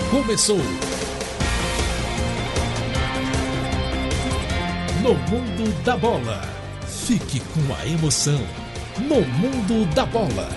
começou. No Mundo da Bola. Fique com a emoção. No Mundo da Bola.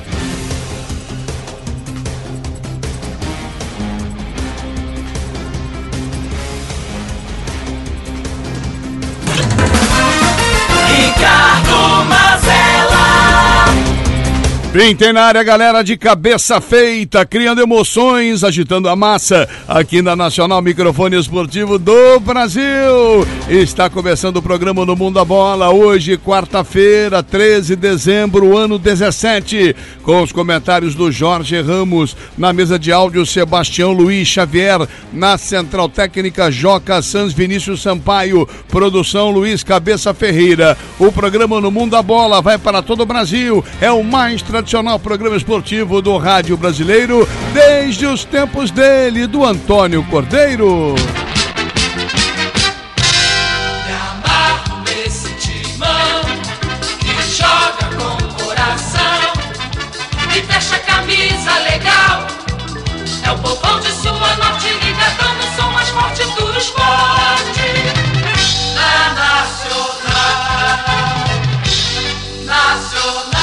Ricardo Mazella. Pintem na área, galera de cabeça feita, criando emoções, agitando a massa, aqui na Nacional Microfone Esportivo do Brasil. Está começando o programa No Mundo da Bola, hoje, quarta-feira, 13 de dezembro, ano 17, com os comentários do Jorge Ramos, na mesa de áudio, Sebastião Luiz Xavier, na central técnica, Joca Sanz, Vinícius Sampaio, produção Luiz Cabeça Ferreira. O programa No Mundo da Bola vai para todo o Brasil, é o mais tradicional programa esportivo do rádio brasileiro, desde os tempos dele, do Antônio Cordeiro. Me amarro nesse timão que joga com o coração e fecha a camisa legal. É o povão de sua norte ligadão no som mais forte do esporte. Na Nacional, Nacional.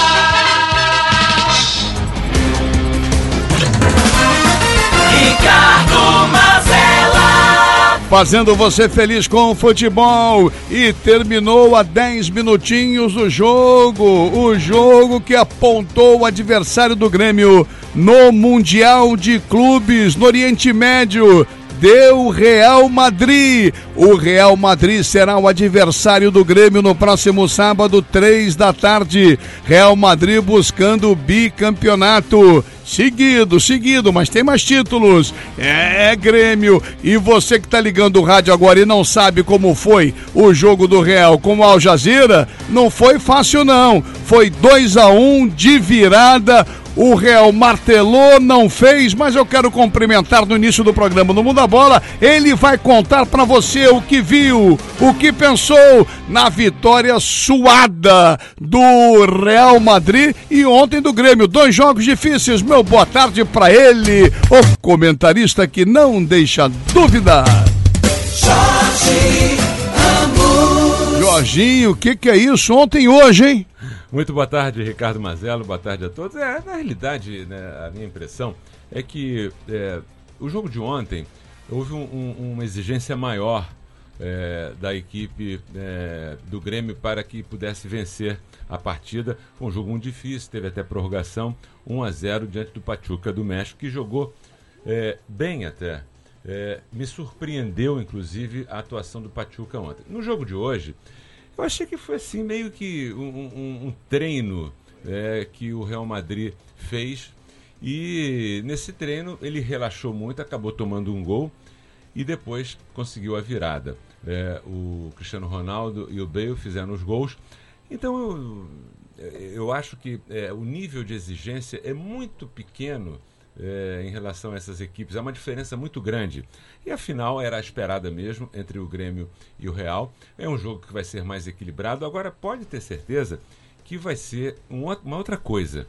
Ricardo Mazella. Fazendo você feliz com o futebol. E terminou a 10 minutinhos o jogo que apontou o adversário do Grêmio no Mundial de Clubes no Oriente Médio. Deu Real Madrid. O Real Madrid será o adversário do Grêmio no próximo sábado, 3 da tarde. Real Madrid buscando o bicampeonato. Seguido, mas tem mais títulos. É Grêmio. E você que tá ligando o rádio agora e não sabe como foi o jogo do Real com o Al Jazeera, não foi fácil não. Foi 2-1 de virada. O Real martelou, não fez, mas eu quero cumprimentar no início do programa No Mundo da Bola. Ele vai contar pra você o que viu, o que pensou na vitória suada do Real Madrid e ontem do Grêmio. 2 jogos difíceis, meu boa tarde pra ele, o comentarista que não deixa dúvida. Jorginho, o que é isso ontem e hoje, hein? Muito boa tarde, Ricardo Mazella, boa tarde a todos. Na realidade, né, a minha impressão é que o jogo de ontem houve uma exigência maior da equipe do Grêmio para que pudesse vencer a partida. Foi um jogo muito difícil, teve até prorrogação, 1-0 diante do Pachuca do México, que jogou bem até. Me surpreendeu, inclusive, a atuação do Pachuca ontem. No jogo de hoje, eu achei que foi assim, meio que um treino que o Real Madrid fez, e nesse treino ele relaxou muito, acabou tomando um gol e depois conseguiu a virada. O Cristiano Ronaldo e o Bale fizeram os gols. Então eu acho que o nível de exigência é muito pequeno em relação a essas equipes. É uma diferença muito grande. E a final era a esperada mesmo, entre o Grêmio e o Real. É um jogo que vai ser mais equilibrado. Agora, pode ter certeza que vai ser uma outra coisa.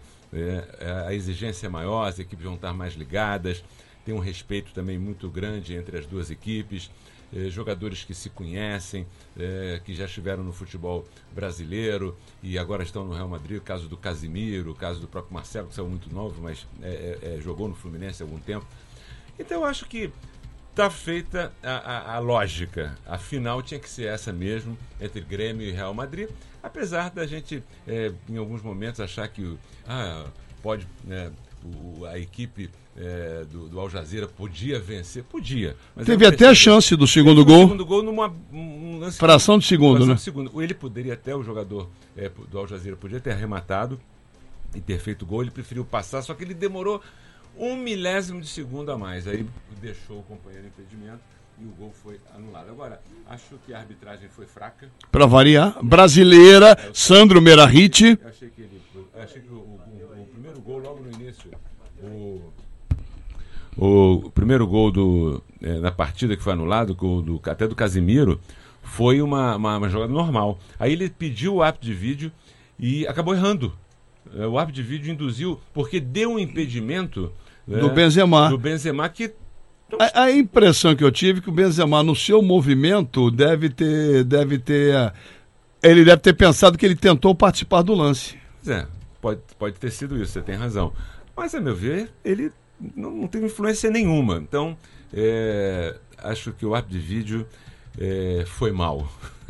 A exigência é maior, as equipes vão estar mais ligadas, tem um respeito também muito grande entre as duas equipes. Jogadores que se conhecem, que já estiveram no futebol brasileiro e agora estão no Real Madrid, o caso do Casimiro, o caso do próprio Marcelo, que saiu muito novo, mas jogou no Fluminense há algum tempo. Então eu acho que está feita a lógica. A final tinha que ser essa mesmo, entre Grêmio e Real Madrid, apesar da gente, em alguns momentos, achar que pode... a equipe do Al Jazeera podia vencer, podia. Mas teve até a chance do segundo gol. Segundo gol numa lance fração de segundo, né? Ele poderia até, o jogador do Al Jazeera podia ter arrematado e ter feito gol, ele preferiu passar, só que ele demorou 1 milésimo de segundo a mais. Aí deixou o companheiro em impedimento e o gol foi anulado. Agora, acho que a arbitragem foi fraca. Para variar, brasileira, Sandro Merahit. Eu achei que o primeiro gol logo no início, o primeiro gol na partida que foi anulado, até do Casimiro, foi uma jogada normal. Aí ele pediu o árbitro de vídeo e acabou errando. O árbitro de vídeo induziu, porque deu um impedimento do Benzema. Do Benzema, que A impressão que eu tive é que o Benzema, no seu movimento, ele deve ter pensado que ele tentou participar do lance. Pode ter sido isso, você tem razão. Mas, a meu ver, ele não teve influência nenhuma. Então, acho que o árbitro de vídeo foi mal.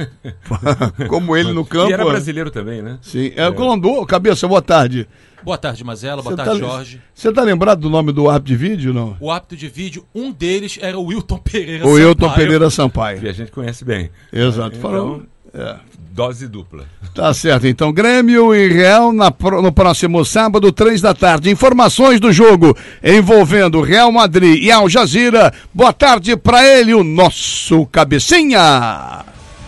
Como ele no campo. E era brasileiro também, né? Sim. Cabeça, boa tarde. Boa tarde, Mazela. Boa tarde, Jorge. Você tá lembrado do nome do árbitro de vídeo, não? O árbitro de vídeo, um deles era o Wilton Pereira Sampaio. O Wilton Pereira Sampaio. Que a gente conhece bem. Exato. Então, dose dupla. Tá certo. Então, Grêmio e Real no próximo sábado, 15h. Informações do jogo envolvendo Real Madrid e Al Jazeera. Boa tarde pra ele, o nosso cabecinha.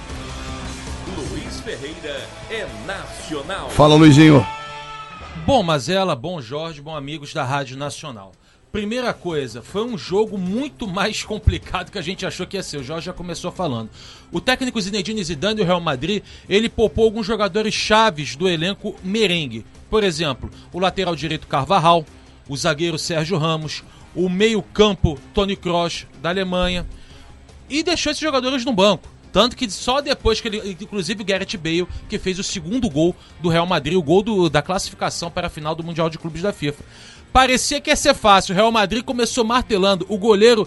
Luiz Ferreira é nacional. Fala, Luizinho. Bom, Mazela, bom Jorge, bom amigos da Rádio Nacional. Primeira coisa, foi um jogo muito mais complicado que a gente achou que ia ser. O Jorge já começou falando. O técnico Zinedine Zidane do Real Madrid, ele poupou alguns jogadores chaves do elenco merengue. Por exemplo, o lateral direito Carvajal, o zagueiro Sérgio Ramos, o meio-campo Toni Kroos da Alemanha, e deixou esses jogadores no banco. Tanto que só depois que ele, inclusive o Gareth Bale, que fez o segundo gol do Real Madrid, o gol da classificação para a final do Mundial de Clubes da FIFA. Parecia que ia ser fácil. O Real Madrid começou martelando. O goleiro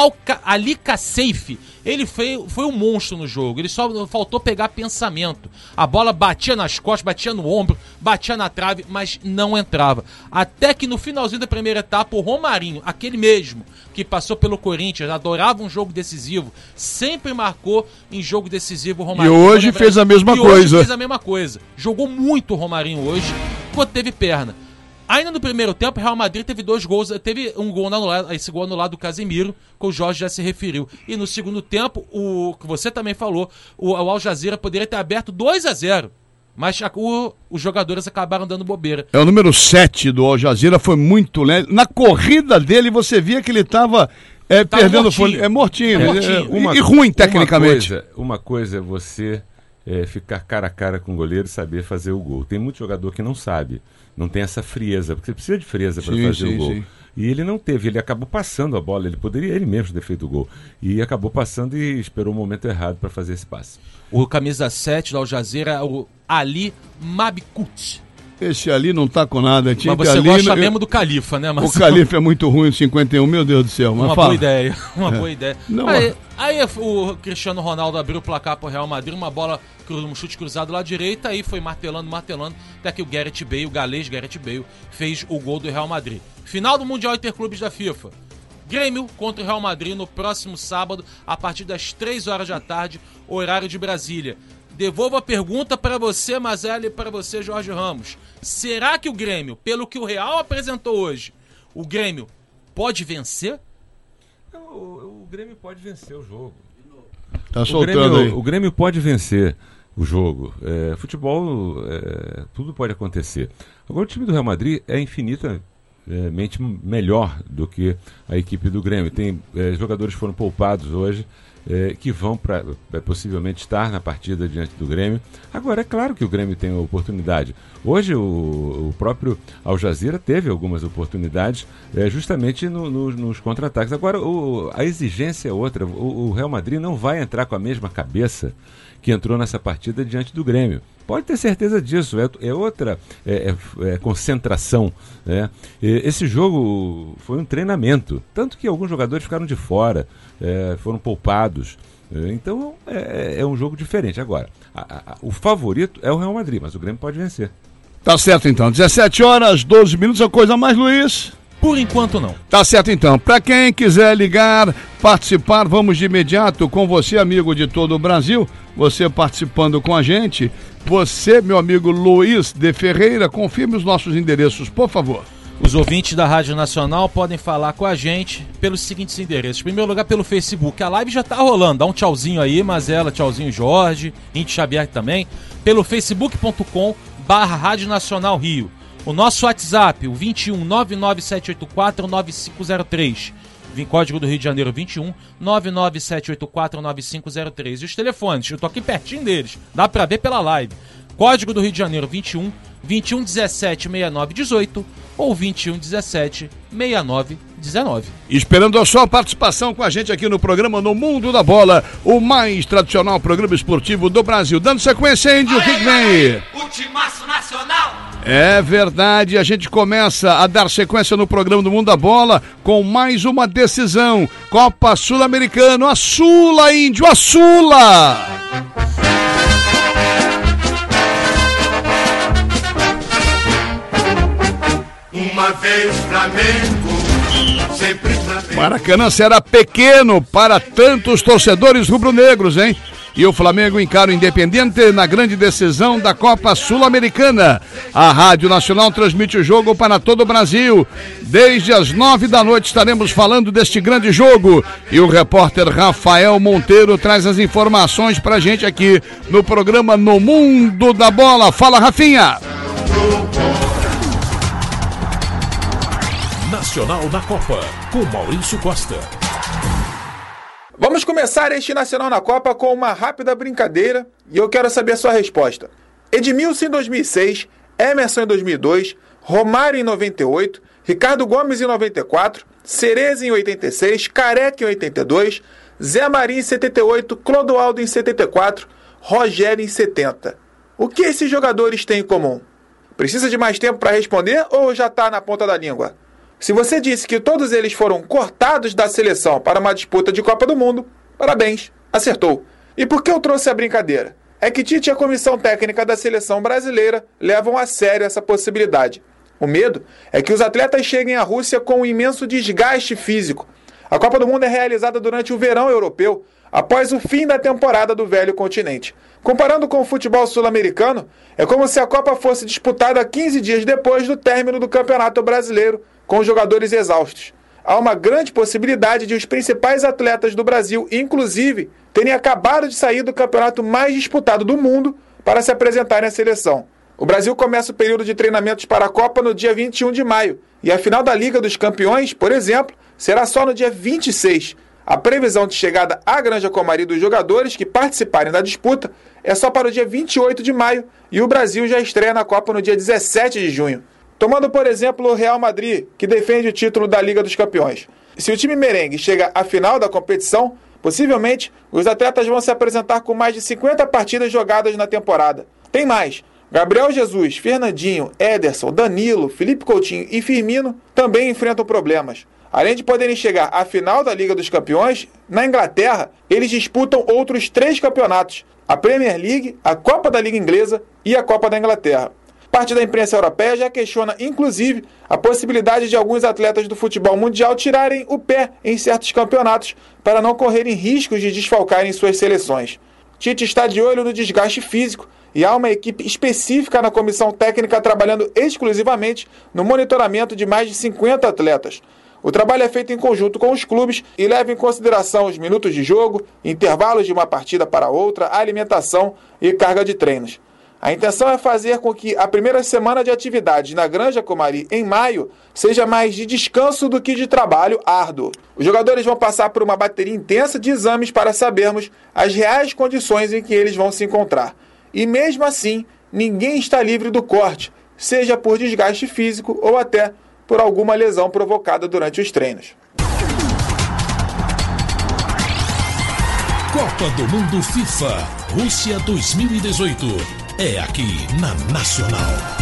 Ali Kasseifi, ele foi um monstro no jogo. Ele só faltou pegar pensamento. A bola batia nas costas, batia no ombro, batia na trave, mas não entrava. Até que no finalzinho da primeira etapa, o Romarinho, aquele mesmo que passou pelo Corinthians, adorava um jogo decisivo, sempre marcou em jogo decisivo o Romarinho. E hoje fez a mesma coisa. Hoje fez a mesma coisa. Jogou muito o Romarinho hoje, quando teve perna. Ainda no primeiro tempo, o Real Madrid teve 2 gols, teve um gol anulado, esse gol anulado do Casemiro, que o Jorge já se referiu. E no segundo tempo, o que você também falou, o Al Jazeera poderia ter aberto 2-0, mas os jogadores acabaram dando bobeira. O número 7 do Al Jazeera foi muito lento. Na corrida dele, você via que ele estava perdendo fôlego. Mortinho. E ruim tecnicamente. Uma coisa é você ficar cara a cara com o goleiro e saber fazer o gol. Tem muito jogador que não sabe. Não tem essa frieza, porque você precisa de frieza para fazer o gol. Sim. E ele não teve, ele acabou passando a bola, ele poderia ele mesmo ter feito o gol. E acabou passando e esperou o momento errado para fazer esse passe. O camisa 7 do Al Jazeera é o Ali Mabkut. Esse ali não tá com nada. Mas você gosta mesmo do Califa, né, Marcelo? O Califa é muito ruim em 51, meu Deus do céu. Mas boa ideia, boa ideia. Não, aí o Cristiano Ronaldo abriu o placar pro Real Madrid, uma bola, um chute cruzado lá à direita, aí foi martelando, até que o Gareth Bale, o galês Gareth Bale, fez o gol do Real Madrid. Final do Mundial Interclubes da FIFA. Grêmio contra o Real Madrid no próximo sábado, a partir das 3h da tarde, horário de Brasília. Devolvo a pergunta para você, Mazela, e para você, Jorge Ramos. Será que o Grêmio, pelo que o Real apresentou hoje, o Grêmio pode vencer? O Grêmio pode vencer o jogo. Tá soltando aí. O Grêmio pode vencer o jogo. Futebol, tudo pode acontecer. Agora, o time do Real Madrid é infinitamente melhor do que a equipe do Grêmio. Tem jogadores que foram poupados hoje, que vão possivelmente estar na partida diante do Grêmio. Agora, é claro que o Grêmio tem oportunidade. Hoje o próprio Al Jazeera teve algumas oportunidades justamente nos contra-ataques. Agora, a exigência é outra. O Real Madrid não vai entrar com a mesma cabeça que entrou nessa partida diante do Grêmio. Pode ter certeza disso, é outra concentração. Né? Esse jogo foi um treinamento, tanto que alguns jogadores ficaram de fora, foram poupados. Então é um jogo diferente. Agora, o favorito é o Real Madrid, mas o Grêmio pode vencer. Tá certo então, 17h12, a coisa mais, Luiz? Por enquanto não. Tá certo então, para quem quiser ligar, participar, vamos de imediato com você, amigo de todo o Brasil, você participando com a gente, você, meu amigo Luiz de Ferreira, confirme os nossos endereços, por favor. Os ouvintes da Rádio Nacional podem falar com a gente pelos seguintes endereços. Em primeiro lugar, pelo Facebook. A live já tá rolando. Dá um tchauzinho aí, Mazela, tchauzinho Jorge, Inti Xavier também. Pelo facebook.com/Rádio Nacional Rio. O nosso WhatsApp, o 21 99784 9503. Código do Rio de Janeiro 21 99784 9503. E os telefones, eu tô aqui pertinho deles. Dá pra ver pela live. Código do Rio de Janeiro 21 2117 6918 ou 2117 69 19. Esperando a sua participação com a gente aqui no programa No Mundo da Bola, o mais tradicional programa esportivo do Brasil. Dando sequência, Índio, o que vem? O timaço nacional. É verdade, a gente começa a dar sequência no programa do Mundo da Bola com mais uma decisão. Copa Sul-Americana, a Sula, Índio, a Sula! Uma vez Flamengo, sempre Flamengo. Maracanã será pequeno para tantos torcedores rubro-negros, hein? E o Flamengo encara o Independiente na grande decisão da Copa Sul-Americana. A Rádio Nacional transmite o jogo para todo o Brasil. Desde as 9 da noite estaremos falando deste grande jogo. E o repórter Rafael Monteiro traz as informações pra gente aqui no programa No Mundo da Bola. Fala, Rafinha! Nacional na Copa, com Maurício Costa. Vamos começar este Nacional na Copa com uma rápida brincadeira e eu quero saber a sua resposta. Edmilson em 2006, Emerson em 2002, Romário em 98, Ricardo Gomes em 94, Cereza em 86, Careca em 82, Zé Maria em 78, Clodoaldo em 74, Rogério em 70. O que esses jogadores têm em comum? Precisa de mais tempo para responder ou já está na ponta da língua? Se você disse que todos eles foram cortados da seleção para uma disputa de Copa do Mundo, parabéns, acertou. E por que eu trouxe a brincadeira? É que Tite e a comissão técnica da seleção brasileira levam a sério essa possibilidade. O medo é que os atletas cheguem à Rússia com um imenso desgaste físico. A Copa do Mundo é realizada durante o verão europeu, após o fim da temporada do velho continente. Comparando com o futebol sul-americano, é como se a Copa fosse disputada 15 dias depois do término do Campeonato Brasileiro, com os jogadores exaustos. Há uma grande possibilidade de os principais atletas do Brasil, inclusive, terem acabado de sair do campeonato mais disputado do mundo para se apresentarem à seleção. O Brasil começa o período de treinamentos para a Copa no dia 21 de maio, e a final da Liga dos Campeões, por exemplo, será só no dia 26. A previsão de chegada à Granja Comari dos jogadores que participarem da disputa é só para o dia 28 de maio, e o Brasil já estreia na Copa no dia 17 de junho. Tomando, por exemplo, o Real Madrid, que defende o título da Liga dos Campeões. Se o time merengue chega à final da competição, possivelmente os atletas vão se apresentar com mais de 50 partidas jogadas na temporada. Tem mais. Gabriel Jesus, Fernandinho, Ederson, Danilo, Felipe Coutinho e Firmino também enfrentam problemas. Além de poderem chegar à final da Liga dos Campeões, na Inglaterra, eles disputam outros 3 campeonatos: a Premier League, a Copa da Liga Inglesa e a Copa da Inglaterra. Parte da imprensa europeia já questiona, inclusive, a possibilidade de alguns atletas do futebol mundial tirarem o pé em certos campeonatos para não correrem riscos de desfalcarem suas seleções. Tite está de olho no desgaste físico e há uma equipe específica na comissão técnica trabalhando exclusivamente no monitoramento de mais de 50 atletas. O trabalho é feito em conjunto com os clubes e leva em consideração os minutos de jogo, intervalos de uma partida para outra, alimentação e carga de treinos. A intenção é fazer com que a primeira semana de atividades na Granja Comari, em maio, seja mais de descanso do que de trabalho árduo. Os jogadores vão passar por uma bateria intensa de exames para sabermos as reais condições em que eles vão se encontrar. E mesmo assim, ninguém está livre do corte, seja por desgaste físico ou até por alguma lesão provocada durante os treinos. Copa do Mundo FIFA, Rússia 2018. É aqui na Nacional.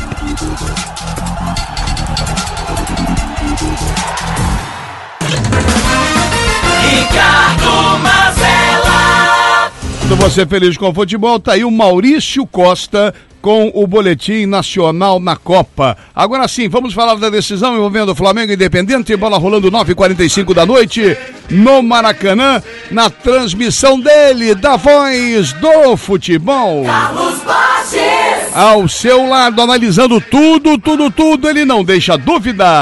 Ricardo Mazella. Você feliz com o futebol, tá aí o Maurício Costa com o Boletim Nacional na Copa. Agora sim, vamos falar da decisão envolvendo o Flamengo e Independiente, bola rolando 9h45 da noite, no Maracanã, na transmissão dele, da voz do futebol. Carlos Borges. Ao seu lado, analisando tudo, ele não deixa dúvida.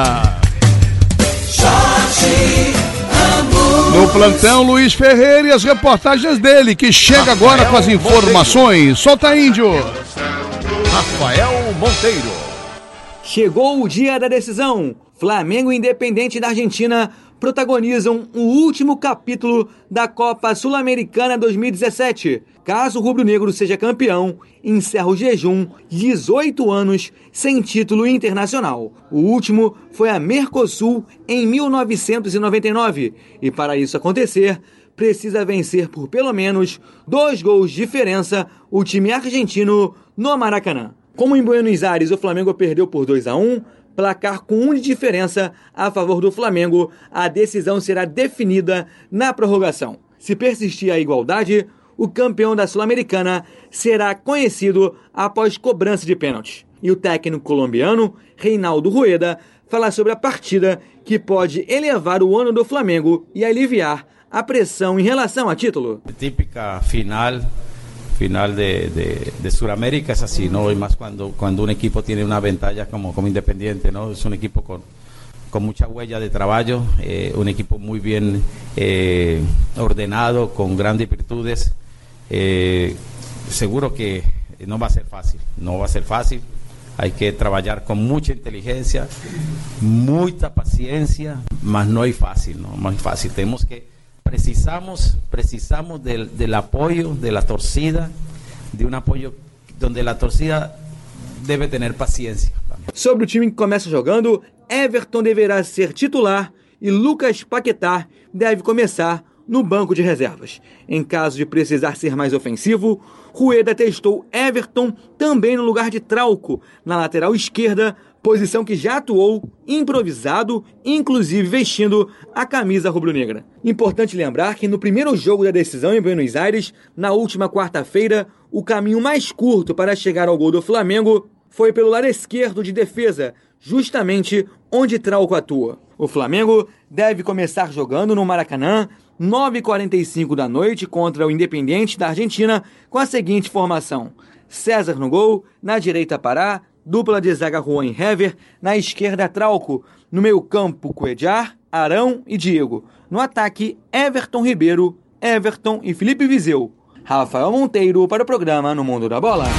Jorge Ramos. No plantão, Luiz Ferreira e as reportagens dele, que chega agora com as informações. Solta, Índio. Rafael Monteiro. Chegou o dia da decisão. Flamengo e Independiente da Argentina protagonizam o último capítulo da Copa Sul-Americana 2017. Caso o rubro-negro seja campeão, encerra o jejum de 18 anos sem título internacional. O último foi a Mercosul em 1999 e, para isso acontecer, precisa vencer por pelo menos 2 gols de diferença o time argentino no Maracanã. Como em Buenos Aires o Flamengo perdeu por 2-1, placar com 1 de diferença a favor do Flamengo, a decisão será definida na prorrogação. Se persistir a igualdade, o campeão da Sul-Americana será conhecido após cobrança de pênalti. E o técnico colombiano, Reinaldo Rueda, fala sobre a partida que pode elevar o ano do Flamengo e aliviar a pressão em relação a título. Típica final de Sudamérica es así, ¿no? Y más cuando un equipo tiene una ventaja como Independiente, ¿no? Es un equipo con mucha huella de trabajo, un equipo muy bien ordenado, con grandes virtudes. Seguro que no va a ser fácil, hay que trabajar con mucha inteligencia, mucha paciencia, mas no es fácil, tenemos que precisamos del apoyo, de la torcida, de un apoyo donde la torcida debe tener paciencia. Sobre o time que começa jogando, Everton deverá ser titular e Lucas Paquetá deve começar no banco de reservas. Em caso de precisar ser mais ofensivo, Rueda testou Everton também no lugar de Trauco, na lateral esquerda, posição que já atuou improvisado, inclusive vestindo a camisa rubro-negra. Importante lembrar que no primeiro jogo da decisão em Buenos Aires, na última quarta-feira, o caminho mais curto para chegar ao gol do Flamengo foi pelo lado esquerdo de defesa, justamente onde Trauco atua. O Flamengo deve começar jogando no Maracanã, 9h45 da noite, contra o Independiente da Argentina, com a seguinte formação: César no gol, na direita Pará, dupla de zaga Juan e Hever, na esquerda Trauco, no meio campo Cuéllar, Arão e Diego. No ataque, Everton Ribeiro, Everton e Felipe Viseu. Rafael Monteiro para o programa No Mundo da Bola.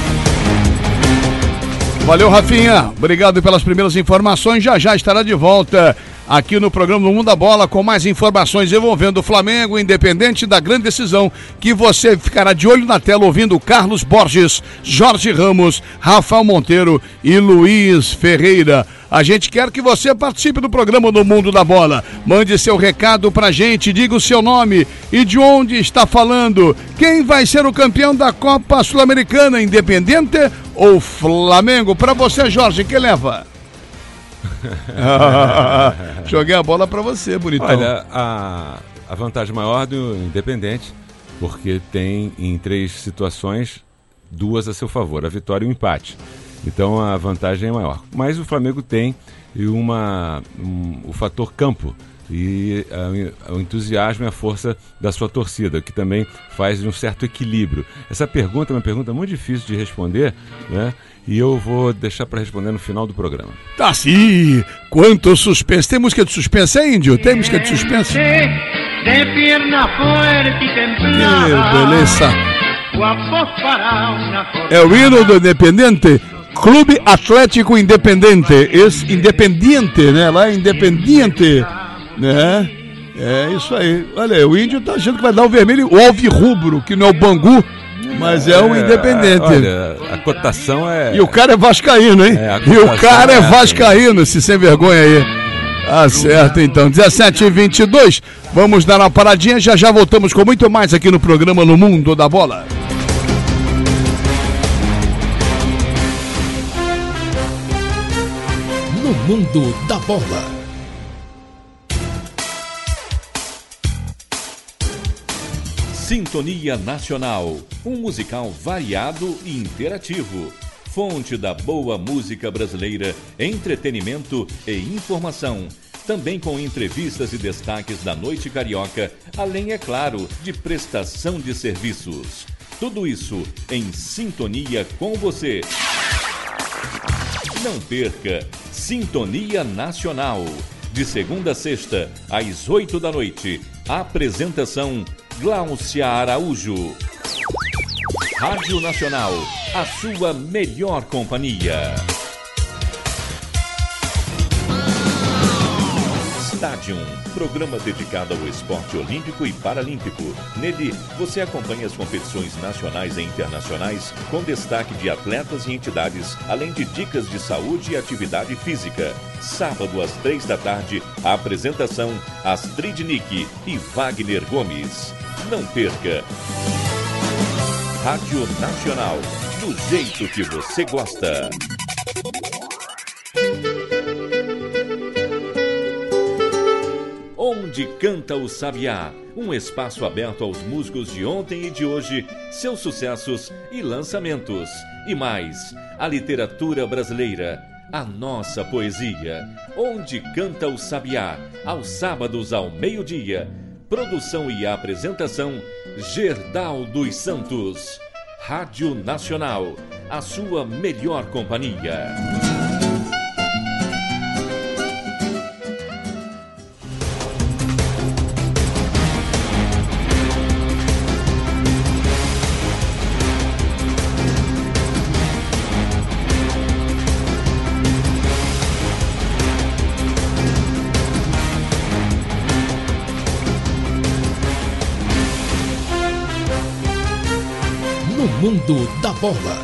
Valeu, Rafinha. Obrigado pelas primeiras informações. Já estará de volta aqui no programa No Mundo da Bola com mais informações envolvendo o Flamengo, independente da grande decisão, que você ficará de olho na tela ouvindo Carlos Borges, Jorge Ramos, Rafael Monteiro e Luiz Ferreira. A gente quer que você participe do programa No Mundo da Bola. Mande seu recado pra gente, diga o seu nome e de onde está falando. Quem vai ser o campeão da Copa Sul-Americana, Independiente ou Flamengo? Pra você, Jorge, quem leva? Joguei a bola pra você, bonitão. Olha, a vantagem maior do Independente, porque tem em 3 situações 2 a seu favor, a vitória e o empate. Então a vantagem é maior. Mas o Flamengo tem o fator campo e o entusiasmo e a força da sua torcida, que também faz um certo equilíbrio. Essa pergunta é uma pergunta muito difícil de responder, né? E eu vou deixar para responder no final do programa. Tá sim! Quanto suspense! Tem música de suspense, é, Índio? Tem música de suspense? Que beleza! É o hino do Independente, Clube Atlético Independente. Esse Independiente, né? Lá é Independiente, né? É isso aí. Olha, o Índio tá achando que vai dar o vermelho, o alvirrubro, que não é o Bangu, mas é o Independente. Olha, a cotação é... E o cara é vascaíno, hein? E o cara é vascaíno, esse sem vergonha aí. Tá certo, então. 17h22. Vamos dar uma paradinha, já voltamos com muito mais aqui no programa No Mundo da Bola. No Mundo da Bola. Sintonia Nacional, um musical variado e interativo. Fonte da boa música brasileira, entretenimento e informação. Também com entrevistas e destaques da noite carioca, além, é claro, de prestação de serviços. Tudo isso em sintonia com você. Não perca Sintonia Nacional, de segunda a sexta, às 8 da noite. Apresentação Gláucia Araújo. Rádio Nacional, a sua melhor companhia. Está Estádio, programa dedicado ao esporte olímpico e paralímpico. Nele, você acompanha as competições nacionais e internacionais, com destaque de atletas e entidades, além de dicas de saúde e atividade física. Sábado, às 15h, a apresentação Astrid Nick e Wagner Gomes. Não perca! Rádio Nacional, do jeito que você gosta. Onde Canta o Sabiá, um espaço aberto aos músicos de ontem e de hoje, seus sucessos e lançamentos. E mais, a literatura brasileira, a nossa poesia. Onde Canta o Sabiá, aos sábados ao meio-dia. Produção e apresentação, Gerdal dos Santos. Rádio Nacional, a sua melhor companhia. Mundo da Bola.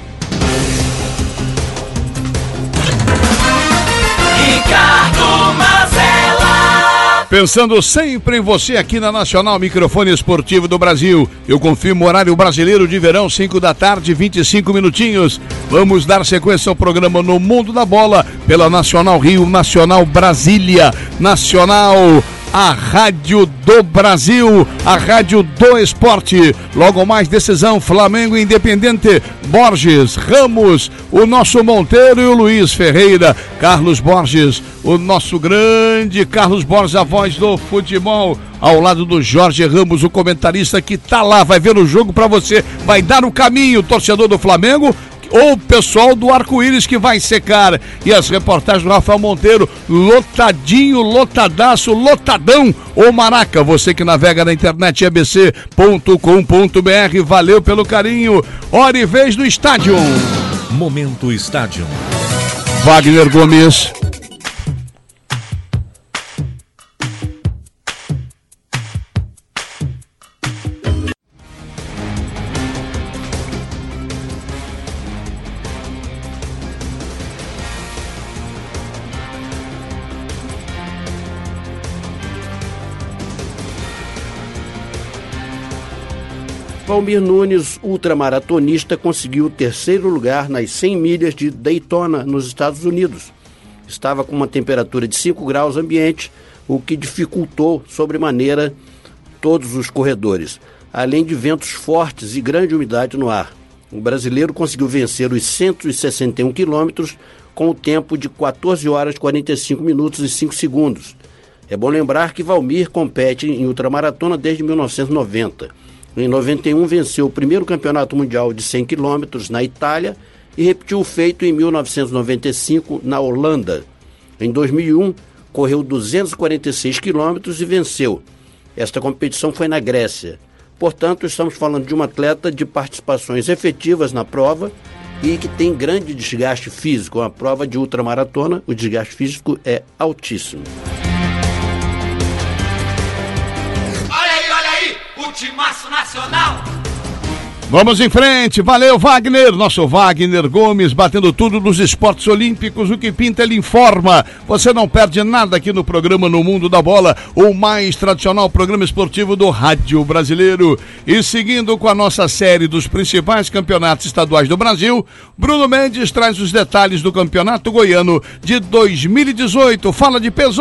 Ricardo Mazella. Pensando sempre em você aqui na Nacional Microfone Esportivo do Brasil. Eu confirmo o horário brasileiro de verão, 5h, 25 minutinhos. Vamos dar sequência ao programa No Mundo da Bola pela Nacional Rio, Nacional Brasília, Nacional, a Rádio do Brasil, a Rádio do Esporte. Logo mais, decisão, Flamengo Independente, Borges, Ramos, o nosso Monteiro e o Luiz Ferreira. Carlos Borges, o nosso grande Carlos Borges, a voz do futebol, ao lado do Jorge Ramos, o comentarista que tá lá, vai ver o jogo pra você, vai dar o caminho, torcedor do Flamengo, ou o pessoal do Arco-Íris que vai secar. E as reportagens do Rafael Monteiro, lotadinho, lotadaço, lotadão. Ô Maraca, você que navega na internet abc.com.br, valeu pelo carinho. Hora e vez do estádio. Momento Estádio. Wagner Gomes. Valmir Nunes, ultramaratonista, conseguiu o terceiro lugar nas 100 milhas de Daytona, nos Estados Unidos. Estava com uma temperatura de 5 graus ambiente, o que dificultou sobremaneira todos os corredores, além de ventos fortes e grande umidade no ar. O brasileiro conseguiu vencer os 161 quilômetros com o tempo de 14 horas, 45 minutos e 5 segundos. É bom lembrar que Valmir compete em ultramaratona desde 1990. Em 91, venceu o primeiro campeonato mundial de 100 km na Itália e repetiu o feito em 1995 na Holanda. Em 2001, correu 246 km e venceu. Esta competição foi na Grécia. Portanto, estamos falando de um atleta de participações efetivas na prova e que tem grande desgaste físico. A prova de ultramaratona, o desgaste físico é altíssimo. Timaço nacional. Vamos em frente, valeu Wagner, nosso Wagner Gomes, batendo tudo nos esportes olímpicos, o que pinta ele informa. Você não perde nada aqui no programa No Mundo da Bola, o mais tradicional programa esportivo do rádio brasileiro. E seguindo com a nossa série dos principais campeonatos estaduais do Brasil, Bruno Mendes traz os detalhes do Campeonato Goiano de 2018. Fala de peso.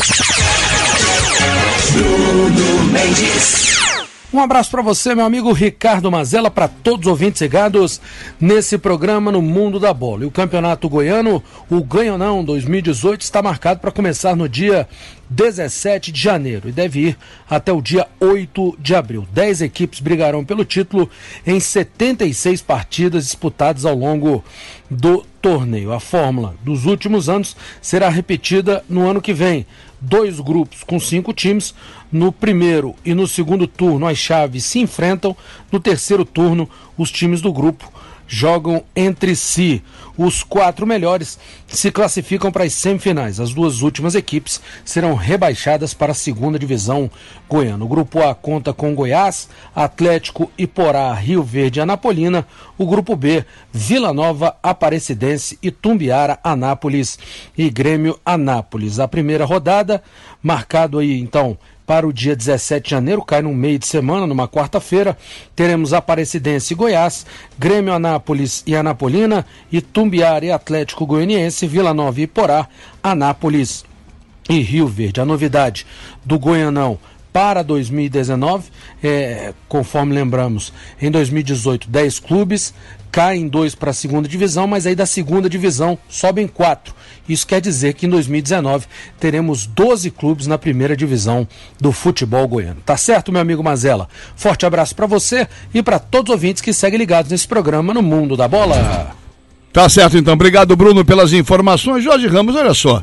Bruno Mendes. Um abraço para você, meu amigo Ricardo Mazella, para todos os ouvintes ligados nesse programa No Mundo da Bola. E o Campeonato Goiano, o Ganhonão 2018, está marcado para começar no dia 17 de janeiro e deve ir até o dia 8 de abril. 10 equipes brigarão pelo título em 76 partidas disputadas ao longo do torneio. A fórmula dos últimos anos será repetida no ano que vem. 2 grupos com 5 times. No primeiro e no segundo turno as chaves se enfrentam. No terceiro turno os times do grupo jogam entre si. Os 4 melhores se classificam para as semifinais. As 2 últimas equipes serão rebaixadas para a segunda divisão goiana. O grupo A conta com Goiás, Atlético, Iporá, Rio Verde e Anapolina. O grupo B, Vila Nova, Aparecidense, Itumbiara, Anápolis e Grêmio Anápolis. A primeira rodada, marcado aí então para o dia 17 de janeiro, cai no meio de semana, numa quarta-feira. Teremos Aparecidense e Goiás, Grêmio Anápolis e Anapolina, Itumbiara e Atlético Goianiense, Vila Nova e Iporá, Anápolis e Rio Verde. A novidade do Goianão para 2019, conforme lembramos, em 2018 10 clubes, caem 2 para a segunda divisão, mas aí da segunda divisão sobem 4. Isso quer dizer que em 2019 teremos 12 clubes na primeira divisão do futebol goiano. Tá certo, meu amigo Mazella? Forte abraço para você e para todos os ouvintes que seguem ligados nesse programa no Mundo da Bola. Tá certo, então. Obrigado, Bruno, pelas informações. Jorge Ramos, olha só.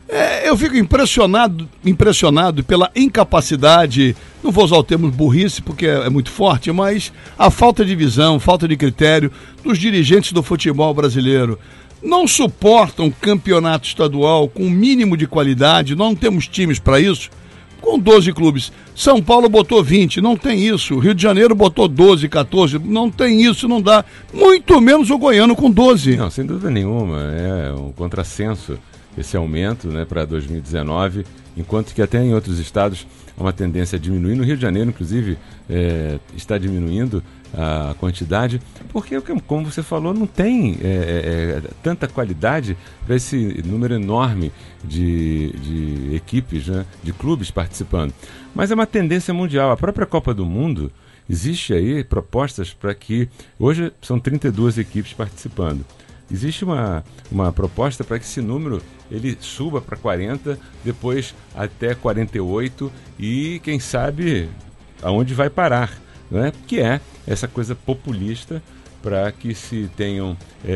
Eu fico impressionado pela incapacidade, não vou usar o termo burrice porque é muito forte, mas a falta de visão, falta de critério dos dirigentes do futebol brasileiro. Não suportam campeonato estadual com um mínimo de qualidade, não temos times para isso, com 12 clubes. São Paulo botou 20, não tem isso. Rio de Janeiro botou 12, 14, não tem isso, não dá. Muito menos o goiano com 12. Não, sem dúvida nenhuma, é um contrassenso esse aumento, né, para 2019, enquanto que até em outros estados há uma tendência a diminuir. No Rio de Janeiro, inclusive, está diminuindo a quantidade, porque, como você falou, não tem tanta qualidade para esse número enorme de equipes, né, de clubes participando. Mas é uma tendência mundial. A própria Copa do Mundo, existe aí propostas para que, hoje são 32 equipes participando. Existe uma proposta para que esse número ele suba para 40, depois até 48 e, quem sabe, aonde vai parar, né? Que é essa coisa populista para que se tenham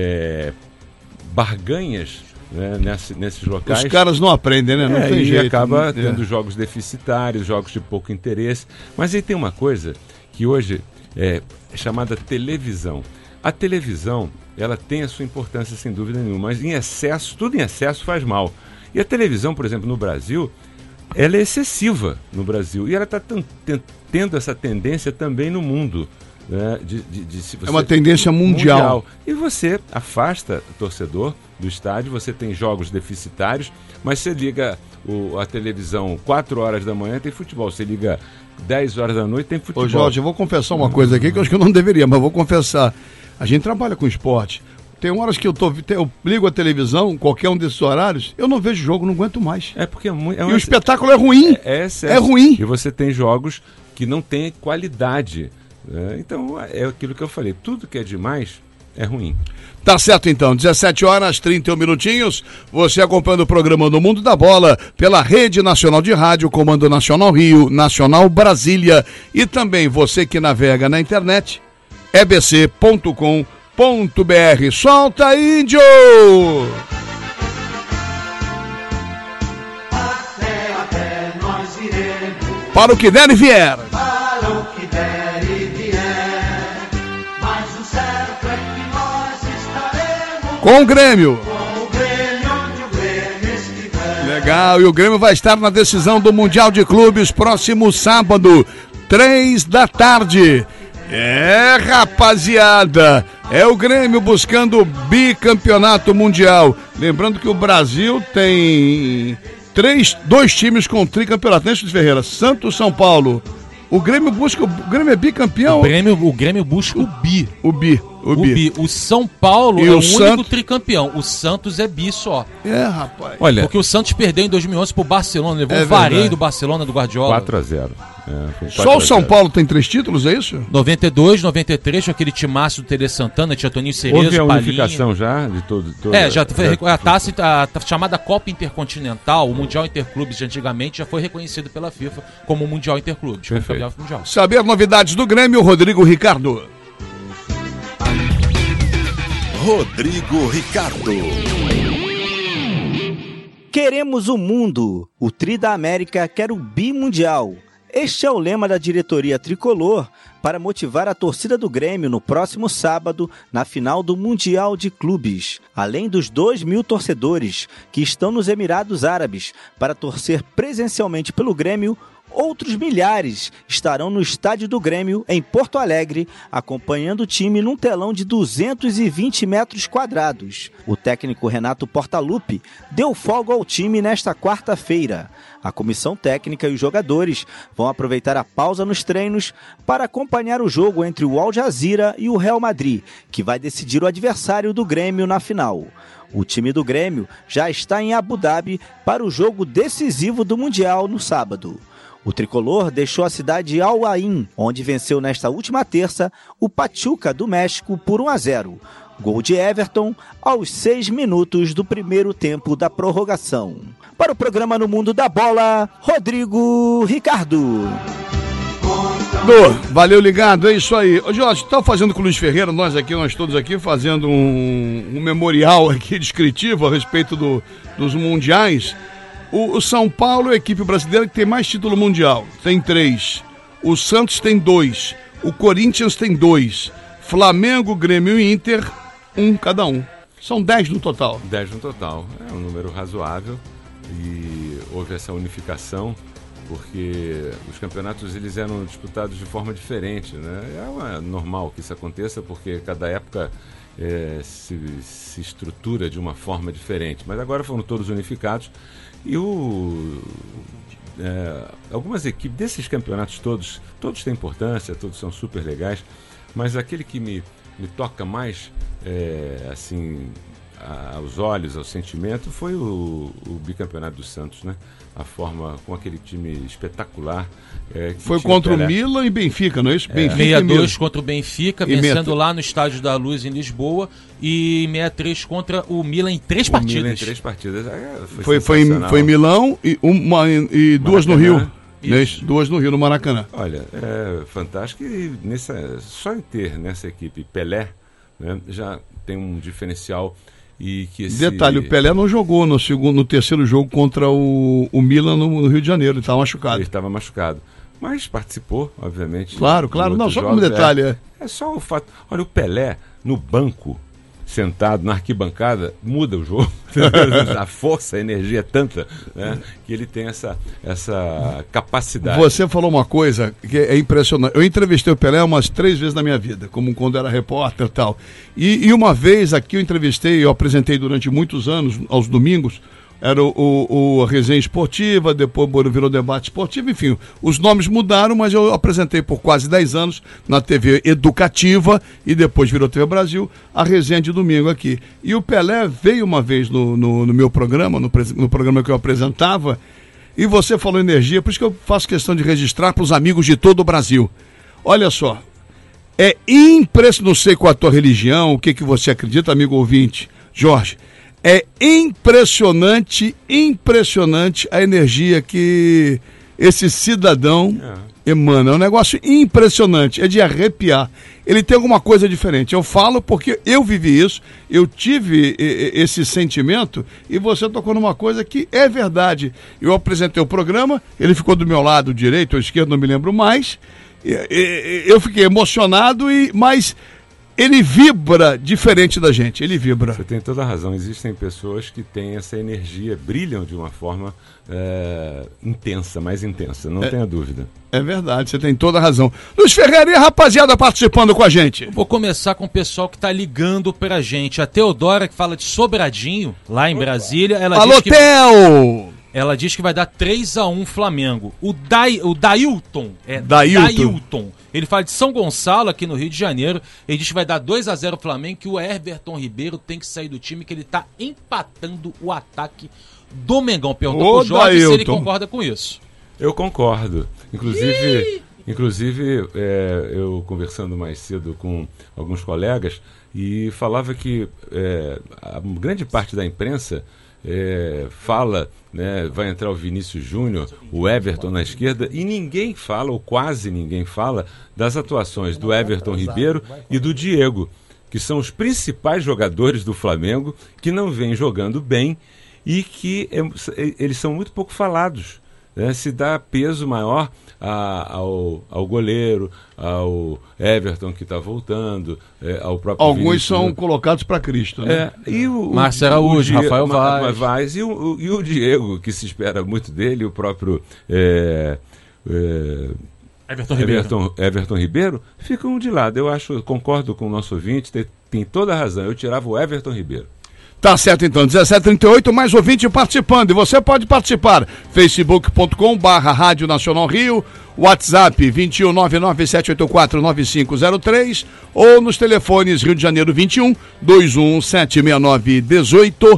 barganhas, né, nesses locais. Os caras não aprendem, né? Não tem e jeito. Acaba tendo jogos deficitários, jogos de pouco interesse. Mas aí tem uma coisa que hoje é chamada televisão. A televisão, ela tem a sua importância sem dúvida nenhuma, mas em excesso, tudo em excesso faz mal. E a televisão, por exemplo, no Brasil, ela é excessiva no Brasil. E ela está tendo essa tendência também no mundo. Né? Se você... É uma tendência mundial. E você afasta o torcedor do estádio, você tem jogos deficitários, mas você liga a televisão 4 horas da manhã, tem futebol. Você liga 10 horas da noite, tem futebol. Ô Jorge, eu vou confessar uma coisa aqui que eu acho que eu não deveria, mas vou confessar. A gente trabalha com esporte. Tem horas que eu ligo a televisão, qualquer um desses horários, eu não vejo jogo, não aguento mais. Porque e o espetáculo é ruim. É ruim. E você tem jogos que não têm qualidade. Né? Então, é aquilo que eu falei. Tudo que é demais é ruim. Tá certo, então. 17 horas, 31 minutinhos. Você acompanhando o programa do Mundo da Bola pela Rede Nacional de Rádio, Comando Nacional Rio, Nacional Brasília. E também você que navega na internet, ebc.com.br. Solta, índio! Até nós iremos. Para o que der e vier. Para o que der e vier. Mas o certo é que nós estaremos com o Grêmio. Com o Grêmio, onde o Grêmio estiver. Legal, e o Grêmio vai estar na decisão do Mundial de Clubes próximo sábado, 3 da tarde. Rapaziada, é o Grêmio buscando o bicampeonato mundial. Lembrando que o Brasil tem 2 times com tricampeonato, né, Ferreira? Santos, São Paulo. O Grêmio é bicampeão. O Grêmio busca o bi. O bi. O São Paulo e é o único tricampeão. O Santos é bi só. Rapaz. Olha, porque o Santos perdeu em 2011 pro Barcelona, levou um vareio do Barcelona, do Guardiola. 4-0. Só o São Paulo tem 3 títulos, é isso? 92, 93, aquele timaço do Tele Santana, tinha Toninho Cerezo, Houve a unificação já de todo já foi a taça chamada Copa Intercontinental, o Mundial Interclubes de antigamente já foi reconhecido pela FIFA como Mundial Interclubes. Mundial. Saber novidades do Grêmio, Rodrigo Ricardo. Rodrigo Ricardo. Queremos o mundo. O Tri da América quer o bimundial. Este é o lema da diretoria tricolor para motivar a torcida do Grêmio no próximo sábado, na final do Mundial de Clubes. Além dos 2.000 torcedores que estão nos Emirados Árabes para torcer presencialmente pelo Grêmio, outros milhares estarão no estádio do Grêmio, em Porto Alegre, acompanhando o time num telão de 220 metros quadrados. O técnico Renato Portaluppi deu folga ao time nesta quarta-feira. A comissão técnica e os jogadores vão aproveitar a pausa nos treinos para acompanhar o jogo entre o Al Jazeera e o Real Madrid, que vai decidir o adversário do Grêmio na final. O time do Grêmio já está em Abu Dhabi para o jogo decisivo do Mundial no sábado. O tricolor deixou a cidade de Al Ain, onde venceu nesta última terça o Pachuca do México por 1-0. Gol de Everton aos 6 minutos do primeiro tempo da prorrogação. Para o programa No Mundo da Bola, Rodrigo Ricardo. Valeu, ligado, é isso aí. Ô Jorge, tá fazendo com o Luiz Ferreira, nós todos aqui, fazendo um memorial aqui descritivo a respeito dos mundiais. O São Paulo é a equipe brasileira que tem mais título mundial, tem 3. O Santos tem 2. O Corinthians tem 2. Flamengo, Grêmio e Inter, 1 cada um. São 10 no total. 10 no total. É um número razoável e houve essa unificação porque os campeonatos eles eram disputados de forma diferente, né? É normal que isso aconteça porque cada época se estrutura de uma forma diferente. Mas agora foram todos unificados. E algumas equipes desses campeonatos todos têm importância, todos são super legais, mas aquele que me toca mais assim aos olhos, ao sentimento, foi o bicampeonato do Santos, né? A forma com aquele time espetacular. Foi contra o Milan e Benfica, não é isso? 6-2 contra o Benfica, vencendo lá no Estádio da Luz em Lisboa, e 6-3 contra o Milan em 3 partidas. Milan em 3 partidas. Foi em Milão e 2 no Rio. Isso. 2 no Rio, no Maracanã. Olha, é fantástico e só em ter nessa equipe Pelé, né, já tem um diferencial. E que Detalhe, o Pelé não jogou no terceiro jogo contra o Milan no Rio de Janeiro, ele estava machucado. Ele estava machucado, mas participou, obviamente. Claro, não, só como detalhe. É só o fato, olha, o Pelé no banco, sentado na arquibancada, muda o jogo. A força, a energia é tanta, né, que ele tem essa capacidade. Você falou uma coisa que é impressionante. Eu entrevistei o Pelé umas 3 vezes na minha vida, como quando era repórter e tal. E uma vez aqui eu apresentei durante muitos anos, aos domingos, era a resenha esportiva, depois virou debate esportivo, enfim, os nomes mudaram, mas eu apresentei por quase 10 anos na TV Educativa e depois virou TV Brasil, a resenha de domingo aqui. E o Pelé veio uma vez no meu programa, no programa que eu apresentava, e você falou energia, por isso que eu faço questão de registrar para os amigos de todo o Brasil. Olha só, é impressionante, não sei qual a tua religião, o que você acredita, amigo ouvinte, Jorge. É impressionante a energia que esse cidadão emana. É um negócio impressionante, é de arrepiar. Ele tem alguma coisa diferente. Eu falo porque eu vivi isso, eu tive esse sentimento e você tocou numa coisa que é verdade. Eu apresentei o programa, ele ficou do meu lado direito ou esquerdo, não me lembro mais. Eu fiquei emocionado, mas ele vibra diferente da gente, ele vibra. Você tem toda a razão, existem pessoas que têm essa energia, brilham de uma forma intensa, mais intensa, não tenha dúvida. É verdade, você tem toda a razão. Luiz Ferreira e a rapaziada participando com a gente. Vou começar com o pessoal que tá ligando pra gente. A Teodora, que fala de Sobradinho, lá em Brasília. Alô, Theo! Ela diz que vai dar 3-1 Flamengo. O Dailton. Dailton. Ele fala de São Gonçalo, aqui no Rio de Janeiro. Ele diz que vai dar 2-0 Flamengo, que o Everton Ribeiro tem que sair do time, que ele tá empatando o ataque do Mengão. Perguntou pro Jorge se ele concorda com isso. Eu concordo. Inclusive, eu conversando mais cedo com alguns colegas e falava que a grande parte da imprensa fala, né, vai entrar o Vinícius Júnior, o Everton na esquerda, e ninguém fala, ou quase ninguém fala, das atuações do Everton Ribeiro e do Diego, que são os principais jogadores do Flamengo, que não vêm jogando bem e que eles são muito pouco falados. né, se dá peso maior ao goleiro, ao Everton que está voltando, ao próprio Alguns Vinícius, são colocados para Cristo, né? E Márcio Araújo, Rafael Vaz. E o Diego, que se espera muito dele, o próprio Everton Ribeiro, ficam de lado. Eu concordo com o nosso ouvinte, tem toda a razão. Eu tirava o Everton Ribeiro. Tá certo então, 17h38, mais ouvinte participando, e você pode participar, facebook.com/Rádio Nacional Rio, WhatsApp 21997849503 ou nos telefones Rio de Janeiro 21 2176918,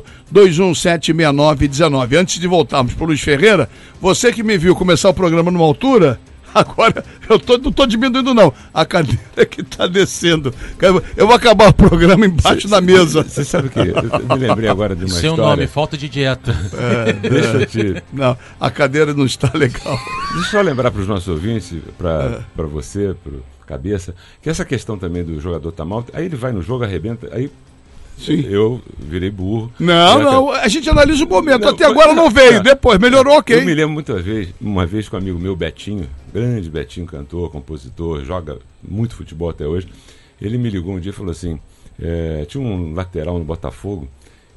2176919. Antes de voltarmos para o Luiz Ferreira, você que me viu começar o programa numa altura, agora eu não estou diminuindo não, a cadeira que está descendo. Eu vou acabar o programa embaixo da mesa. Você sabe o que? Eu me lembrei agora de uma Seu história. nome, falta de dieta. Deixa eu te... Não, a cadeira não está legal. Deixa eu só lembrar para os nossos ouvintes, para você, para Cabeça, que essa questão também do jogador tá mal, aí ele vai no jogo, arrebenta, aí sim, eu virei burro. Não, a gente analisa o momento. Até agora não veio, depois melhorou, ok. Eu me lembro uma vez com um amigo meu, Betinho, grande Betinho, cantor, compositor, joga muito futebol até hoje. Ele me ligou um dia e falou assim: tinha um lateral no Botafogo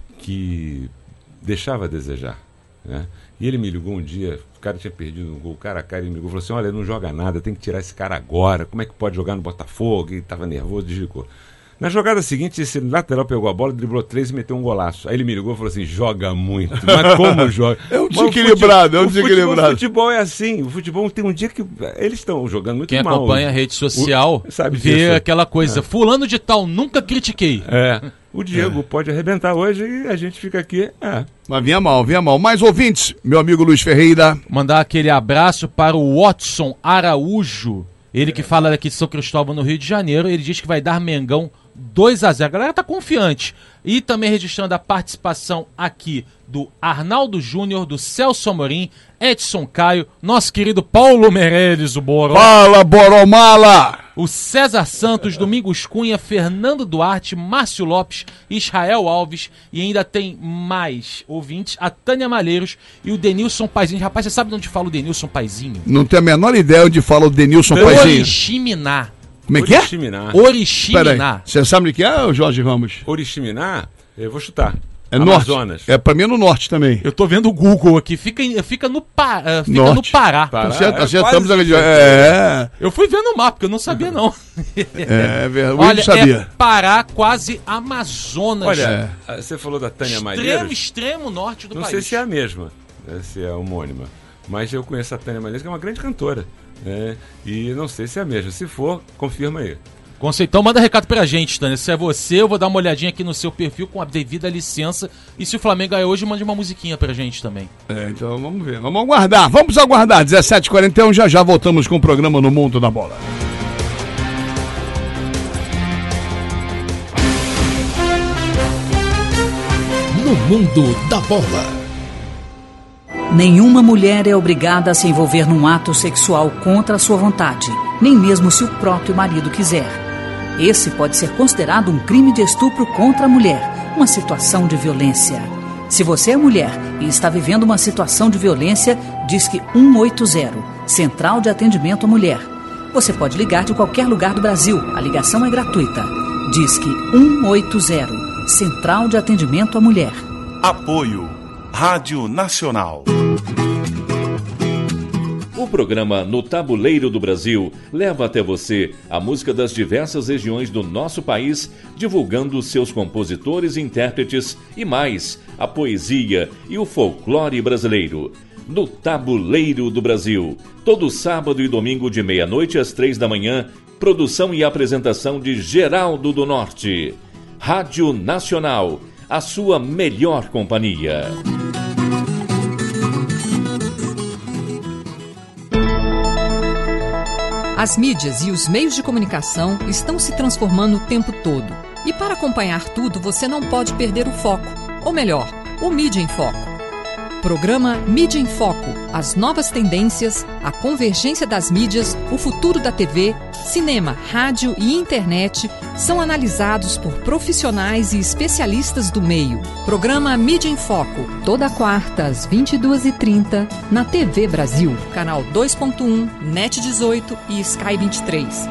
que deixava a desejar, né? E ele me ligou um dia, o cara tinha perdido um gol cara a cara, ele me ligou e falou assim: olha, ele não joga nada, tem que tirar esse cara agora, como é que pode jogar no Botafogo? E estava nervoso, desligou. Na jogada seguinte, esse lateral pegou a bola, driblou 3 e meteu um golaço. Aí ele me ligou e falou assim: joga muito. Mas como joga? É um desequilibrado, O futebol é assim. O futebol tem um dia que eles estão jogando muito mal. Quem acompanha a rede social sabe vê disso. Aquela coisa, fulano de tal, nunca critiquei. O Diego pode arrebentar hoje e a gente fica aqui. Mas vinha mal. Mais ouvintes, meu amigo Luiz Ferreira. Mandar aquele abraço para o Watson Araújo. Ele que fala daqui de São Cristóvão, no Rio de Janeiro. Ele diz que vai dar Mengão 2-0. A galera tá confiante. E também registrando a participação aqui do Arnaldo Júnior, do Celso Amorim, Edson Caio, nosso querido Paulo Meirelles, o Boró. Fala, Boromala! O César Santos, Domingos Cunha, Fernando Duarte, Márcio Lopes, Israel Alves, e ainda tem mais ouvintes, a Tânia Malheiros e o Denilson Paizinho. Rapaz, você sabe de onde fala o Denilson Paizinho? Não tenho a menor ideia onde fala o Denilson Paizinho. Oriximiná. Como é que é? Oriximiná. Peraí, você sabe o que é, Jorge Ramos? Oriximiná, eu vou chutar. É Amazonas. Norte. Pra mim é no norte também. Eu tô vendo o Google aqui, fica no Pará. Acertamos aqui. Eu fui vendo o mapa, porque eu não sabia não. Olha, sabia. É Pará, quase Amazonas. Olha, você falou da Tânia Malheiros. Extremo norte do país. Não sei se é a mesma, se é homônima, mas eu conheço a Tânia Malheiros, que é uma grande cantora, né? E não sei se é a mesma. Se for, confirma aí. Conceitão, manda recado pra gente, Tânia. Se é você, eu vou dar uma olhadinha aqui no seu perfil com a devida licença. E se o Flamengo ganhar hoje, mande uma musiquinha pra gente também. Então vamos ver. Vamos aguardar. 17h41, já voltamos com o programa No Mundo da Bola. No Mundo da Bola. Nenhuma mulher é obrigada a se envolver num ato sexual contra a sua vontade, nem mesmo se o próprio marido quiser. Esse pode ser considerado um crime de estupro contra a mulher, uma situação de violência. Se você é mulher e está vivendo uma situação de violência, Disque 180, Central de Atendimento à Mulher. Você pode ligar de qualquer lugar do Brasil, a ligação é gratuita. Disque 180, Central de Atendimento à Mulher. Apoio Rádio Nacional. O programa No Tabuleiro do Brasil leva até você a música das diversas regiões do nosso país, divulgando seus compositores e intérpretes e mais, a poesia e o folclore brasileiro. No Tabuleiro do Brasil, todo sábado e domingo de 12h às 3h, produção e apresentação de Geraldo do Norte. Rádio Nacional, a sua melhor companhia. As mídias e os meios de comunicação estão se transformando o tempo todo. E para acompanhar tudo, você não pode perder o foco. Ou melhor, o Mídia em Foco. Programa Mídia em Foco. As novas tendências, a convergência das mídias, o futuro da TV, cinema, rádio e internet são analisados por profissionais e especialistas do meio. Programa Mídia em Foco. Toda quarta às 22h30 na TV Brasil. Canal 2.1, NET 18 e Sky 23.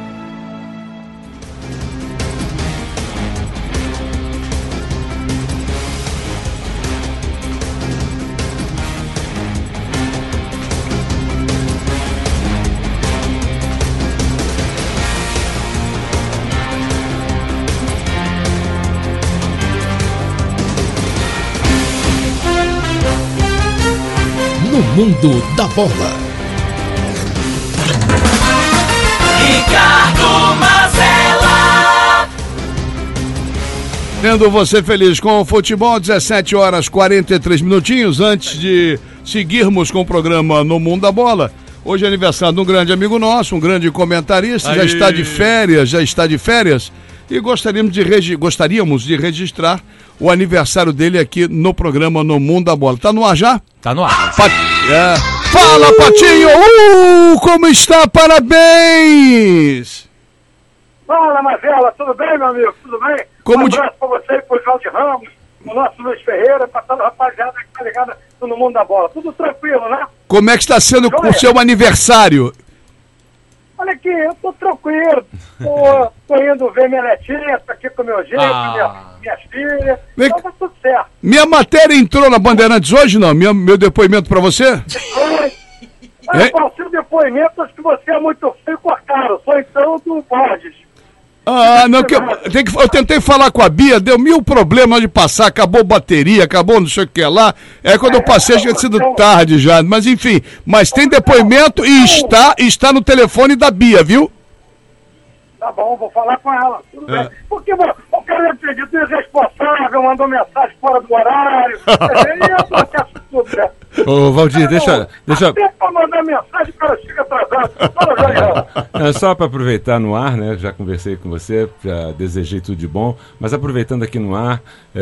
Mundo da Bola. Ricardo Mazella. Vendo você feliz com o futebol, 17 horas 43 minutinhos antes de seguirmos com o programa No Mundo da Bola. Hoje é aniversário de um grande amigo nosso, um grande comentarista, já está de férias e gostaríamos de registrar o aniversário dele aqui no programa No Mundo da Bola. Tá no ar já? Tá no ar. Fala, Patinho! Como está? Parabéns! Fala, Mazella, tudo bem, meu amigo? Tudo bem? Um abraço pra você e pro Jorge Ramos, o nosso Luiz Ferreira, pra toda a rapaziada que tá ligada no Mundo da Bola. Tudo tranquilo, né? Como é que está sendo o seu aniversário? Olha aqui, eu tô tranquilo. Tô indo ver minha netinha, tô aqui com meu genro, minhas filhas. Então tá tudo certo. Minha matéria entrou na Bandeirantes hoje, não? Meu depoimento pra você? Olha, qual o seu depoimento? Acho que você é muito feio e cortaram. Só então do Borges. Não, eu tentei falar com a Bia, deu 1000 problemas de passar, acabou bateria, acabou não sei o que lá. Quando eu passei, tinha sido tarde já, mas enfim. Mas tem depoimento e está no telefone da Bia, viu? Tá bom, vou falar com ela, tudo bem. Porque o cara acredita irresponsável, mandou mensagem fora do horário. E eu processo tudo, né? Ô, Valdir, deixa... Até pra mandar mensagem, o cara chega atrasado. Fala, Jorge. Só para aproveitar no ar, né? Já conversei com você, já desejei tudo de bom, mas aproveitando aqui no ar,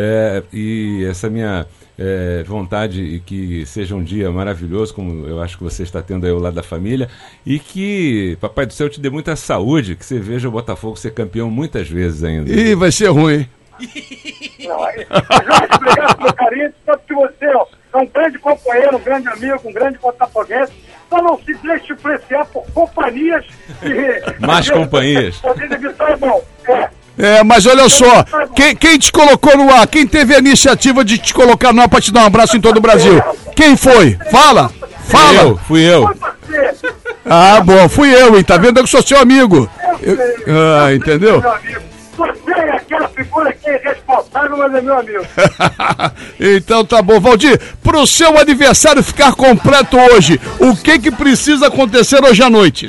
e essa minha vontade e que seja um dia maravilhoso, como eu acho que você está tendo aí ao lado da família, e que Papai do Céu te dê muita saúde, que você veja o Botafogo ser campeão muitas vezes ainda. Ih, vai ser ruim. Jorge, obrigado pelo carinho, tanto que você é um grande companheiro, um grande amigo, um grande botafoguense. Só não se deixe influenciar por companhias e... Mais companhias. Mas olha só, quem te colocou no ar? Quem teve a iniciativa de te colocar no ar pra te dar um abraço em todo o Brasil? Quem foi? Fala! Fui eu. Bom, fui eu, hein? Tá vendo que eu sou seu amigo? Entendeu? Você é aquela figura que é irresponsável, mas é meu amigo. Então tá bom. Valdir, pro seu aniversário ficar completo hoje, o que precisa acontecer hoje à noite?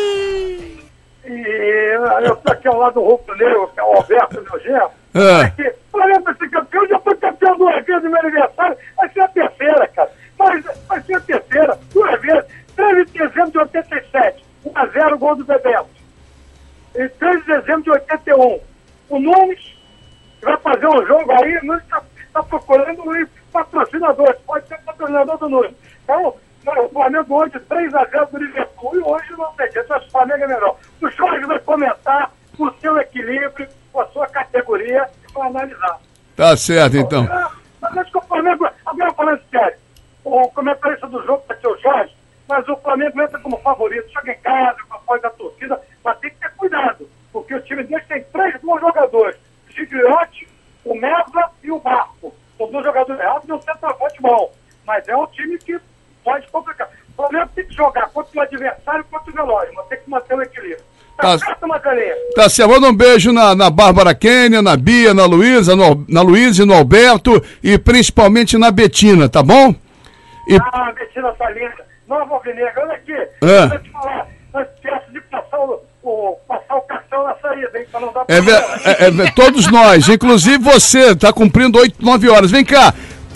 Eu tô aqui ao lado do Rufo Negro, que é o Alberto, meu genro. Olha pra esse campeão, já foi campeão 2 vezes no meu aniversário, vai ser a terceira, cara. Vai ser a terceira, 2 vezes. 13 de dezembro de 87, 1-0, gol do Bebeto. E 3 de dezembro de 81. O Nunes vai fazer um jogo aí, o Nunes tá procurando um patrocinador, pode ser patrocinador do Nunes. Então, o Flamengo hoje 3-0 do Liverpool e hoje não tem jeito, o Flamengo é melhor. O Jorge vai comentar o seu equilíbrio, com a sua categoria e vai analisar. Tá certo, então. Mas acho que o Flamengo, agora falando sério, o comentarista do jogo vai ser o Jorge, mas o Flamengo entra como favorito, chega em casa, com a apoio da torcida, mas tem que ter cuidado, porque o time deles tem 3 bons jogadores, o Gigliotti, o Mesa e o Barco. São 2 jogadores errados e um centroavante bom, mas é um time que pode complicar. O Flamengo tem que jogar contra o adversário e contra o Veloz, mas tem que manter o equilíbrio. Tá certo, Macarinha? Tá certo, manda um beijo na Bárbara Kênia, na Bia, na Luísa e no Alberto e principalmente na Betina, tá bom? A Betina tá linda. Nova Alvinegra, olha aqui. Deixa eu te falar, não esquece de passar o cartão na saída, hein, pra não dar problema. Todos nós, inclusive você, tá cumprindo 8, 9 horas. Vem cá,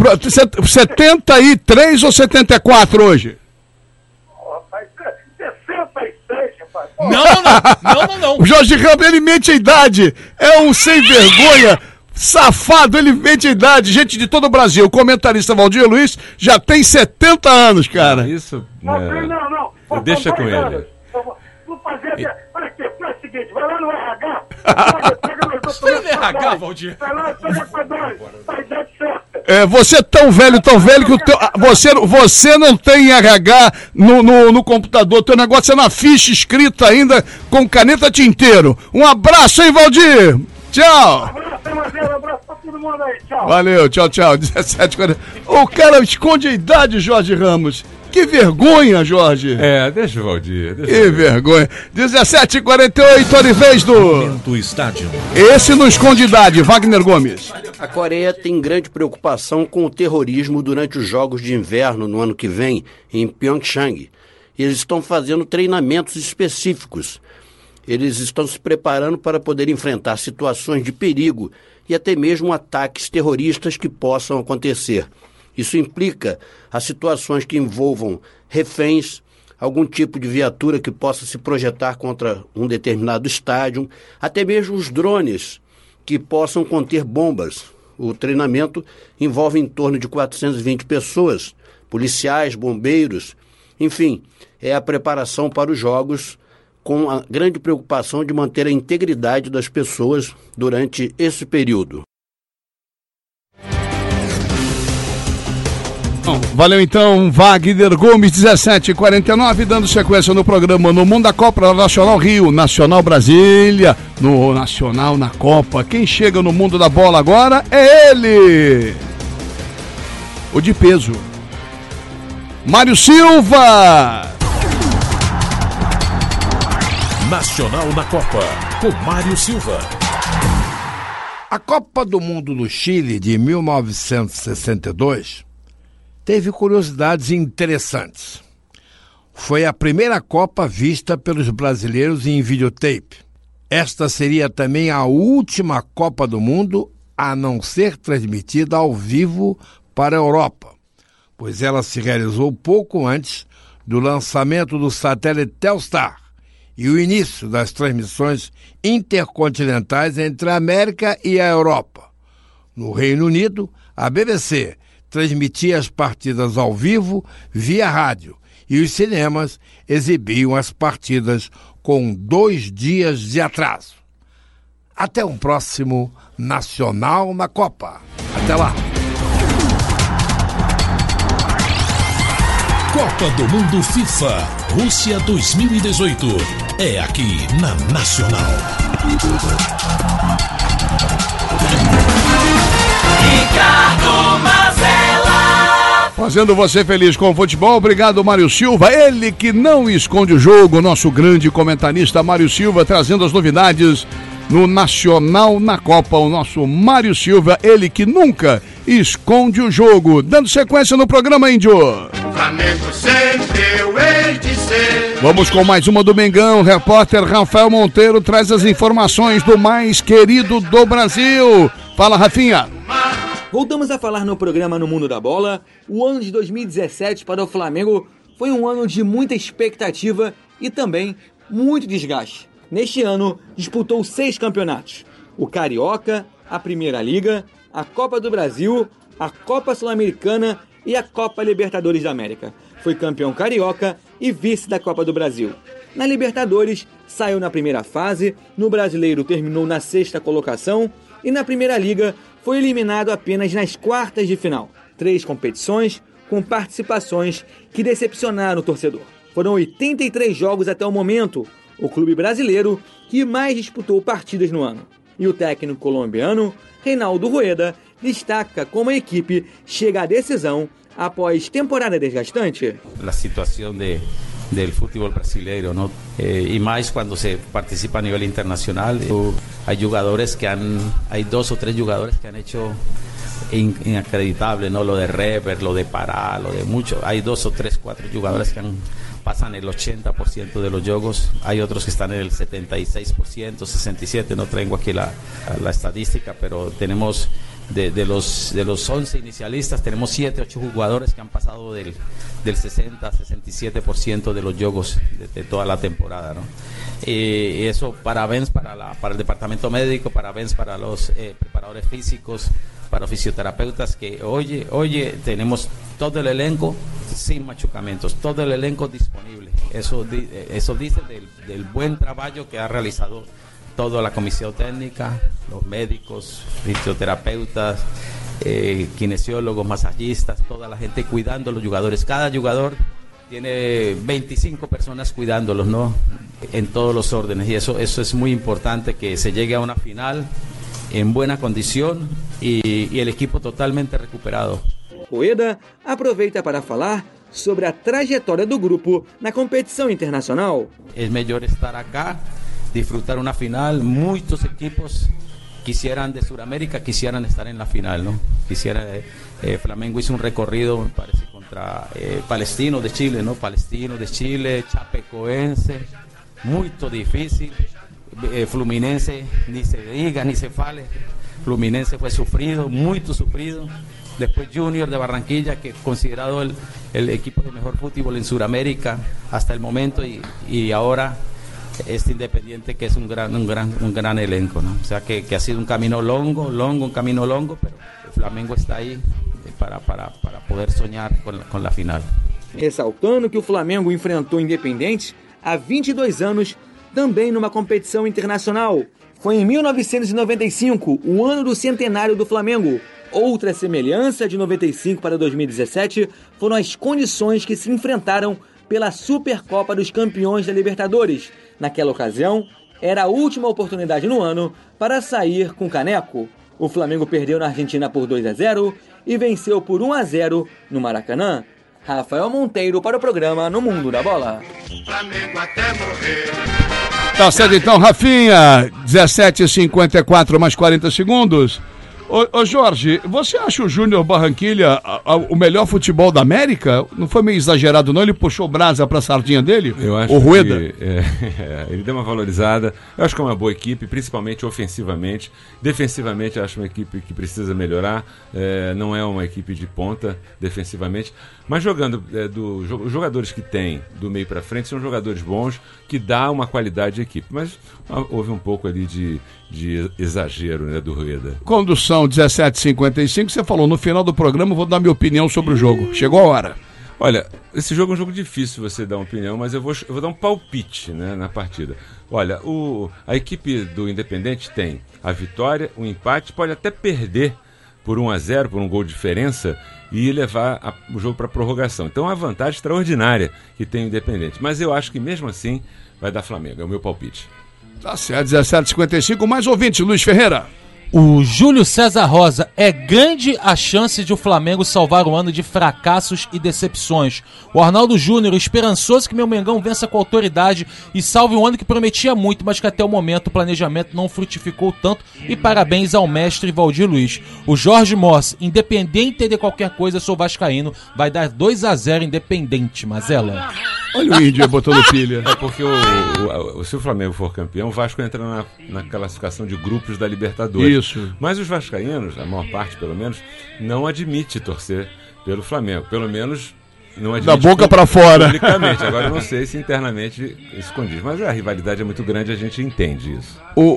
73 ou 74 hoje? Rapaz, 66, rapaz. Não. O Jorge Ramos, ele mente a idade. É um sem vergonha. Safado, ele vende a idade. Gente de todo o Brasil. O comentarista Valdir Luiz já tem 70 anos, cara. Isso. Não. Deixa com ele. Vou fazer. Olha aqui, faz o seguinte: vai lá no RH. Foi no RH, Valdir. Vai lá, pega com a idade. A idade certa. Você é tão velho que o teu, você não tem RH no computador. Teu negócio é na ficha escrita ainda com caneta tinteiro. Um abraço, hein, Valdir? Tchau. Um abraço pra todo mundo aí. Tchau. Valeu, tchau. 17h40. O cara esconde a idade, Jorge Ramos. Que vergonha, Jorge. Deixa o Valdir. Que vergonha. 17h48, hora e vez do Estádio. Esse não esconde idade, Wagner Gomes. A Coreia tem grande preocupação com o terrorismo durante os Jogos de Inverno no ano que vem, em Pyeongchang. Eles estão fazendo treinamentos específicos. Eles estão se preparando para poder enfrentar situações de perigo e até mesmo ataques terroristas que possam acontecer. Isso implica as situações que envolvam reféns, algum tipo de viatura que possa se projetar contra um determinado estádio, até mesmo os drones que possam conter bombas. O treinamento envolve em torno de 420 pessoas, policiais, bombeiros, enfim, é a preparação para os jogos com a grande preocupação de manter a integridade das pessoas durante esse período. Valeu então, Wagner Gomes, 17h49, dando sequência no programa No Mundo da Copa, Nacional Rio, Nacional Brasília, no Nacional na Copa. Quem chega no mundo da bola agora é ele, o de peso, Mário Silva. Nacional na Copa, com Mário Silva. A Copa do Mundo do Chile de 1962 teve curiosidades interessantes. Foi a primeira Copa vista pelos brasileiros em videotape. Esta seria também a última Copa do Mundo a não ser transmitida ao vivo para a Europa, pois ela se realizou pouco antes do lançamento do satélite Telstar e o início das transmissões intercontinentais entre a América e a Europa. No Reino Unido, a BBC transmitia as partidas ao vivo via rádio e os cinemas exibiam as partidas com 2 dias de atraso. Até um próximo Nacional na Copa. Até lá! Copa do Mundo FIFA Rússia 2018 é aqui na Nacional. Ricardo Mazella. Fazendo você feliz com o futebol, obrigado Mário Silva, ele que não esconde o jogo, nosso grande comentarista Mário Silva, trazendo as novidades no Nacional na Copa, o nosso Mário Silva, ele que nunca esconde o jogo. Dando sequência no programa, Índio. Flamengo sempre eu hei de ser. Vamos com mais uma do Mengão. O repórter Rafael Monteiro traz as informações do mais querido do Brasil. Fala, Rafinha. Voltamos a falar no programa No Mundo da Bola. O ano de 2017 para o Flamengo foi um ano de muita expectativa e também muito desgaste. Neste ano, disputou 6 campeonatos: o Carioca, a Primeira Liga, a Copa do Brasil, a Copa Sul-Americana e a Copa Libertadores da América. Foi campeão carioca e vice da Copa do Brasil. Na Libertadores, saiu na primeira fase, no Brasileiro terminou na 6ª colocação e na Primeira Liga foi eliminado apenas nas quartas de final. 3 competições com participações que decepcionaram o torcedor. Foram 83 jogos até o momento, o clube brasileiro que mais disputou partidas no ano. E o técnico colombiano, Reinaldo Rueda, destaca como a equipe chega à decisão após temporada desgastante. A situação del fútbol brasileiro, ¿no? Y más cuando se participa a nivel internacional. Hay jugadores que hay 2 o 3 jugadores que han hecho inacreditable, ¿no? Lo de Rever, lo de Pará, lo de mucho. Hay 2 o 3, 4 jugadores que pasan el 80% de los juegos. Hay otros que están en el 76%, 67%. No traigo aquí la estadística, pero tenemos de los 11 inicialistas, tenemos 7, 8 jugadores que han pasado del 60-67% de los juegos de toda la temporada, ¿no? Y eso, parabéns para el departamento médico, parabéns para los preparadores físicos, para fisioterapeutas, que oye, tenemos todo el elenco sin machucamientos, todo el elenco disponible. Eso dice del buen trabajo que ha realizado toda la comisión técnica, los médicos, fisioterapeutas, kinesiólogos, masajistas, toda la gente cuidando a los jugadores. Cada jugador tiene 25 personas cuidándolos, ¿no? En todos los órdenes, y eso es muy importante, que se llegue a una final en buena condición y el equipo totalmente recuperado. Rueda aproveita para falar sobre a trajetória do grupo na competição internacional. Es mejor estar acá, disfrutar una final. Muchos equipos de Sudamérica quisieran estar en la final, ¿no? Flamengo hizo un recorrido, me parece, contra Palestino de Chile, ¿no? Palestino de Chile, Chapecoense, muy difícil. Fluminense, ni se diga, ni se fale. Fluminense fue sufrido, muy sufrido. Después Junior de Barranquilla, que considerado el equipo de mejor fútbol en Sudamérica hasta el momento, y ahora este Independiente, que es un gran elenco, ¿no? O sea que ha sido un camino longo, pero el Flamengo está ahí para poder soñar con la final. Ressaltando que o Flamengo enfrentou o Independente há 22 anos, também numa competição internacional. Foi em 1995, o ano do centenário do Flamengo. Outra semelhança de 95 para 2017 foram as condições que se enfrentaram pela Supercopa dos Campeões da Libertadores. Naquela ocasião, era a última oportunidade no ano para sair com caneco. O Flamengo perdeu na Argentina por 2-0 e venceu por 1-0 no Maracanã. Rafael Monteiro para o programa No Mundo da Bola. Flamengo até morrer. Tá certo então, Rafinha, 17h54 mais 40 segundos. Ô Jorge, você acha o Júnior Barranquilla o melhor futebol da América? Não foi meio exagerado não? Ele puxou brasa pra sardinha dele? Eu acho o Rueda? Ele deu uma valorizada. Eu acho que é uma boa equipe, principalmente ofensivamente. Defensivamente, eu acho uma equipe que precisa melhorar. Não é uma equipe de ponta defensivamente. Mas jogando, os jogadores que tem do meio pra frente são jogadores bons, que dá uma qualidade de equipe. Mas houve um pouco ali de exagero, né, do Rueda. Condução 17h55, você falou no final do programa, eu vou dar minha opinião sobre o jogo. Chegou a hora. Olha, esse jogo é um jogo difícil você dar uma opinião, mas eu vou dar um palpite, né, na partida. Olha, a equipe do Independente tem a vitória, o empate, pode até perder por 1-0, por um gol de diferença, e levar o jogo para prorrogação. Então é uma vantagem extraordinária que tem o Independente. Mas eu acho que mesmo assim vai dar Flamengo, é o meu palpite. Tá certo, 17h55, mais ouvinte, Luiz Ferreira. O Júlio César Rosa: é grande a chance de o Flamengo salvar o ano de fracassos e decepções. O Arnaldo Júnior: esperançoso que meu Mengão vença com autoridade e salve um ano que prometia muito, mas que até o momento o planejamento não frutificou tanto. E parabéns ao mestre Valdir Luiz. O Jorge Moss: independente de qualquer coisa, sou vascaíno, vai dar 2-0 Independente, Mazela. Olha o índio botando pilha. É porque se o Flamengo for campeão, o Vasco entra na classificação de grupos da Libertadores. Isso. Mas os vascaínos, a maior parte pelo menos, não admite torcer pelo Flamengo. Pelo menos não admite. Da boca para fora. Publicamente. Agora eu não sei se internamente escondido. Mas a rivalidade é muito grande, a gente entende isso.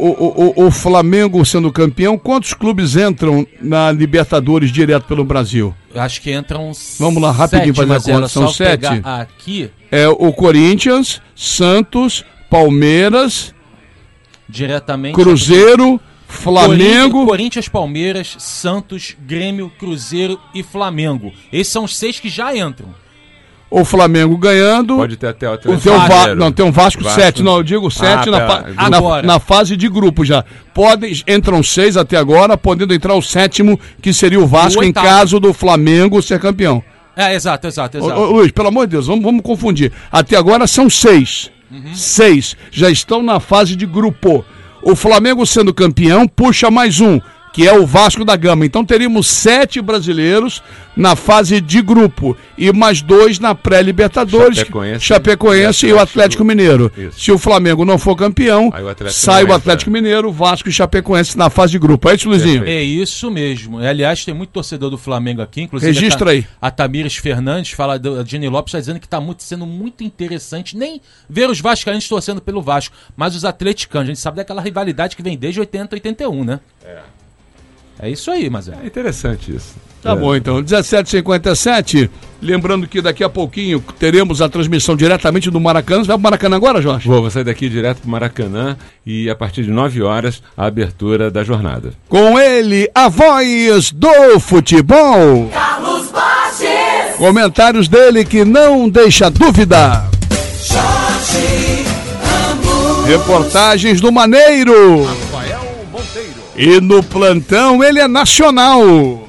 O Flamengo sendo campeão, quantos clubes entram na Libertadores direto pelo Brasil? Eu acho que entram. Vamos lá, rapidinho fazer a conta. São 7. Aqui. É o Corinthians, Santos, Palmeiras, diretamente Cruzeiro, Flamengo, Corinthians, Palmeiras, Santos, Grêmio, Cruzeiro e Flamengo. Esses são os 6 que já entram. O Flamengo ganhando. Pode ter até tem um Vasco 7. Não, eu digo 7 na fase de grupo já. Entram 6 até agora, podendo entrar o 7º, que seria o Vasco, em caso do Flamengo ser campeão. Exato. Luiz, pelo amor de Deus, vamos confundir. Até agora são 6. 6 já estão na fase de grupo. O Flamengo sendo campeão puxa mais um, que é o Vasco da Gama. Então teríamos 7 brasileiros na fase de grupo e mais 2 na pré-Libertadores, Chapecoense e o Atlético Mineiro. Isso. Se o Flamengo não for campeão, sai o Atlético Mineiro, Vasco e Chapecoense na fase de grupo. É isso, Luizinho? É isso mesmo. Aliás, tem muito torcedor do Flamengo aqui, inclusive registra aí. A Tamires Fernandes, fala, a Jenny Lopes está dizendo que está sendo muito interessante nem ver os vascaínos torcendo pelo Vasco, mas os atleticanos. A gente sabe daquela rivalidade que vem desde 80, 81, né? É isso aí, mas é interessante isso. Tá bom, então, 17h57, lembrando que daqui a pouquinho teremos a transmissão diretamente do Maracanã. Você vai pro Maracanã agora, Jorge? Vou sair daqui direto pro Maracanã e a partir de 9 horas a abertura da jornada. Com ele, a voz do futebol. Carlos Baches. Comentários dele que não deixa dúvida. Jorge Ramos. Reportagens do Maneiro. Rafael Monteiro. E no plantão ele é nacional.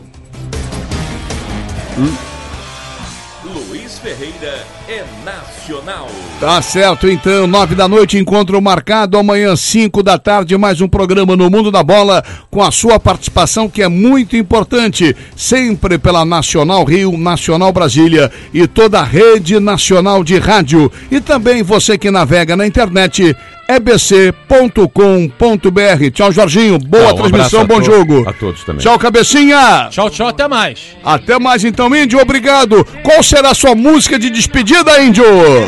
Luiz Ferreira é nacional. Tá certo, então, 9 da noite, encontro marcado, amanhã 5 da tarde, mais um programa no Mundo da Bola, com a sua participação que é muito importante, sempre pela Nacional Rio, Nacional Brasília e toda a rede nacional de rádio. E também você que navega na internet, ebc.com.br. Tchau, Jorginho, boa transmissão, bom jogo. A todos também. Tchau, Cabecinha. Tchau, tchau, até mais. Até mais então, Índio, obrigado. Qual será a sua música de despedida, Índio?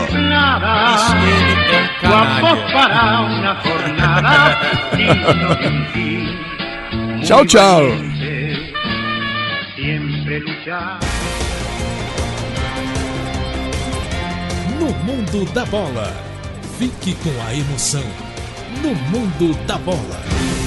Tchau, tchau. No Mundo da Bola. Fique com a emoção. No Mundo da Bola.